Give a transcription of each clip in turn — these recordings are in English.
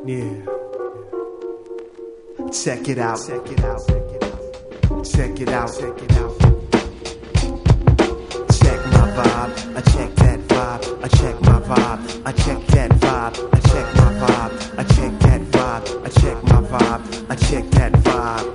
Yeah. Check it out. Check it out. Check it out. Check it out. Check my vibe. I check that vibe. I check my vibe. I check that vibe. I check my vibe. I check that vibe. I check my vibe. I check that vibe.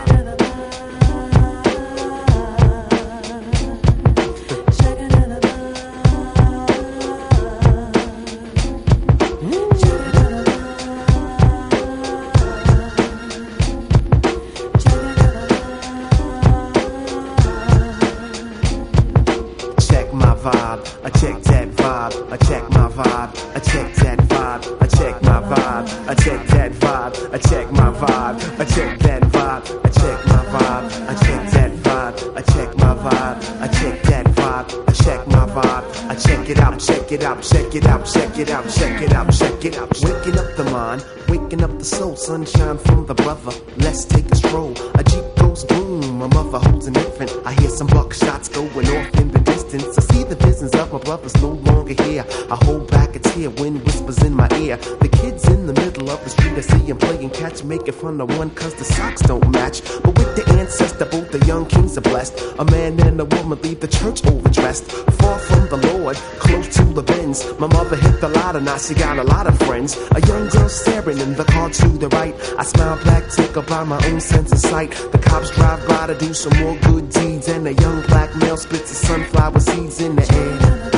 I check that vibe, I check my vibe, I check that vibe, I check my vibe, I check that vibe, I check my vibe, I check that vibe, I check my vibe, I check that vibe, I check my vibe, I check that vibe, I check my vibe, I check it out, check it out, check it out, check it out, check it out, check it out. Waking up the mind, waking up the soul, sunshine from the brother. Let's take a stroll. A Jeep goes boom, my mother holds an infant. I hear some buckshots going off in the distance. I see the visions of my brother's no longer here. I hold back a tear, wind whispers in my ear. The kid's in the middle of the street, I see him playing catch, making fun of one cause the socks don't match. But with the ancestor, both the young kings are blessed. A man and a woman leave the church overdressed, far from the Lord, close to the bends. My mother hit the lotto, now she got a lot of friends. A young girl staring in the car to the right. I smile black, tickled by my own sense of sight. The cops drive by to do some more good deeds, and a young black male spits his sunflower seeds in the air.